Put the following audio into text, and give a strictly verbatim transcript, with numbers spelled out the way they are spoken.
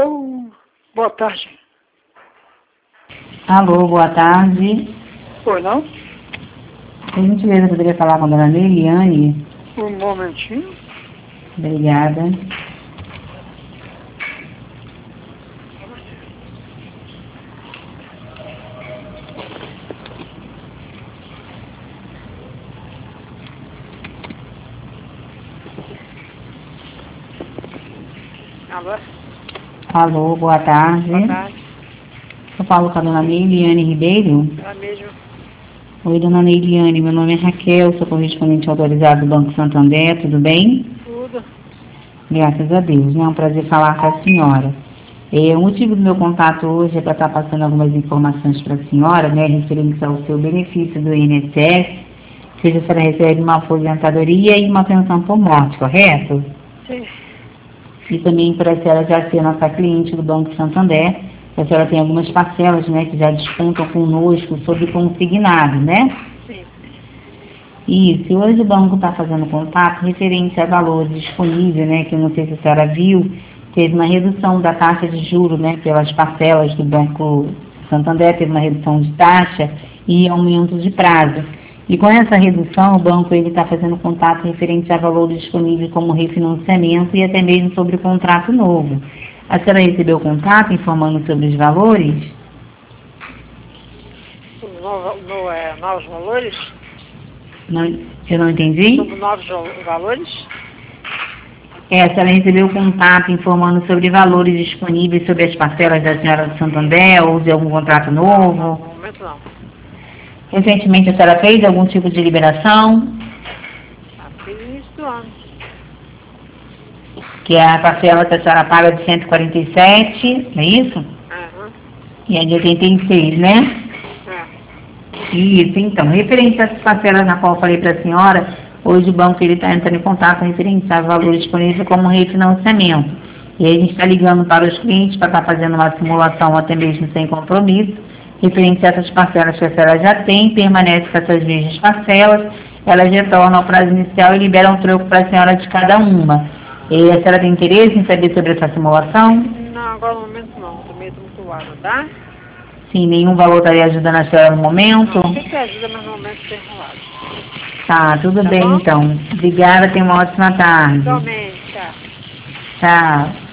Oh, boa tarde. Alô, boa tarde. Oi, não? Por gentileza, poderia falar com a dona Neiliane? Um momentinho. Obrigada. Alô? Alô, boa tarde. Boa tarde. Eu falo com a dona Neiliane Ribeiro. Ela mesmo. Oi, dona Neiliane, meu nome é Raquel, sou correspondente autorizado do Banco Santander, tudo bem? Tudo. Graças a Deus, é um prazer falar com a senhora. É, o motivo do meu contato hoje é para estar passando algumas informações para a senhora, né, referentes ao seu benefício do I N S S, ou seja, a senhora recebe uma aposentadoria e uma pensão por morte, correto? Sim. E também para a senhora já ser nossa cliente do Banco Santander, a senhora tem algumas parcelas, né, que já descontam conosco sobre consignado, né? Sim. Isso, e hoje o banco está fazendo contato referente a valores disponíveis, né, que eu não sei se a senhora viu, teve uma redução da taxa de juros, né, pelas parcelas do Banco Santander, teve uma redução de taxa e aumento de prazo. E com essa redução, o banco ele está fazendo contato referente a valores disponíveis como refinanciamento e até mesmo sobre o contrato novo. A senhora recebeu contato informando sobre os valores? No, no, é, novos valores? Não, eu não entendi? Sobre novos val- valores? É, a senhora recebeu contato informando sobre valores disponíveis sobre as parcelas da senhora do Santander ou de algum contrato Não, novo? no momento não. Recentemente a senhora fez algum tipo de liberação? Ah, fiz no início do ano. Que é a parcela que a senhora paga de cento e quarenta e sete, não é isso? Aham. E é de oitenta e seis, né? É. Isso, então, referente às parcelas na qual eu falei para a senhora, hoje o banco ele está entrando em contato referente a valores disponíveis como refinanciamento. E aí a gente está ligando para os clientes para estar fazendo uma simulação até mesmo sem compromisso, referente a essas parcelas que a senhora já tem, permanece com essas mesmas parcelas, elas retornam ao prazo inicial e liberam um troco para a senhora de cada uma. E a senhora tem interesse em saber sobre essa simulação? Não, agora no momento não. Também estou muito vaga, tá? Sim, nenhum valor estaria ajudando a senhora no momento? Não, sempre ajuda, mas no momento estou enrolado. Tá, tudo Tá bem bom? então. Obrigada, tenha uma ótima tarde. Igualmente, tá. Tchau.